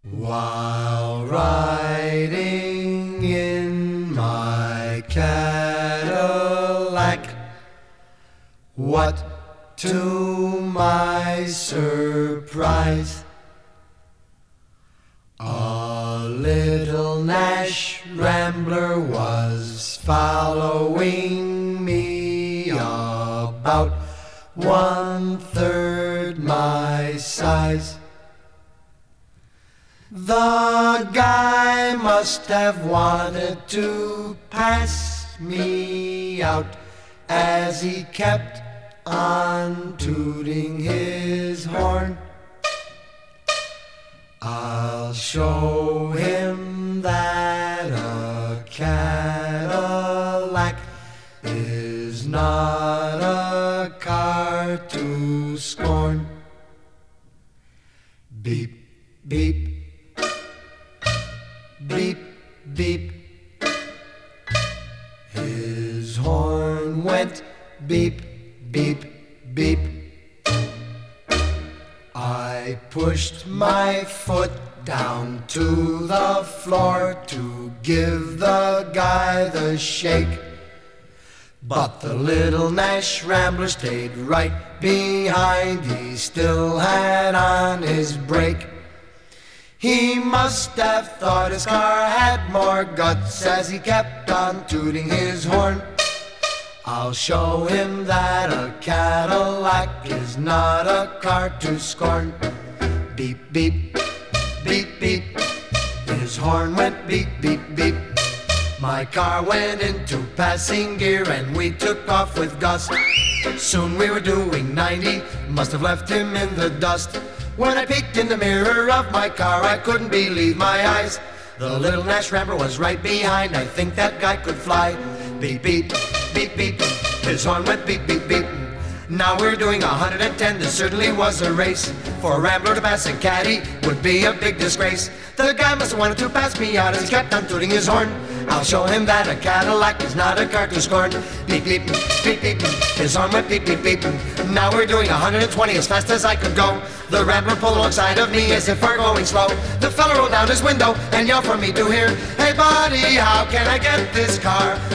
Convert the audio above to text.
While riding in my Cadillac, what to my surprise, a little Nash Rambler was following me about 1/3 my size. The guy must have wanted to pass me out as he kept on tooting his horn. I'll show him that a Cadillac is not a car to scorn. Beep, beep, beep, beep. His horn went beep, beep, beep. I pushed my foot down to the floor to give the guy the shake, but the little Nash Rambler stayed right behind. He still had on his brake. He must have thought his car had more guts as he kept on tooting his horn. I'll show him that a Cadillac is not a car to scorn. Beep, beep, beep, beep. His horn went beep, beep, beep. My car went into passing gear and we took off with gust. Soon we were doing 90, must have left him in the dust. When I peeked in the mirror of my car, I couldn't believe my eyes. The little Nash Rambler was right behind. I think that guy could fly. Beep, beep, beep, beep. His horn went beep, beep, beep. Now we're doing 110. This certainly was a race. For a Rambler to pass a Caddy would be a big disgrace. The guy must have wanted to pass me out as he kept on tooting his horn. I'll show him that a Cadillac is not a car to scorn. Beep, beep, beep, beep. His horn went beep, beep, beep. Now we're doing 120 as fast as I could go. The Rambler pulled alongside of me as if we're going slow. The fella rolled down his window and yelled for me to hear, "Hey buddy, how can I get this car?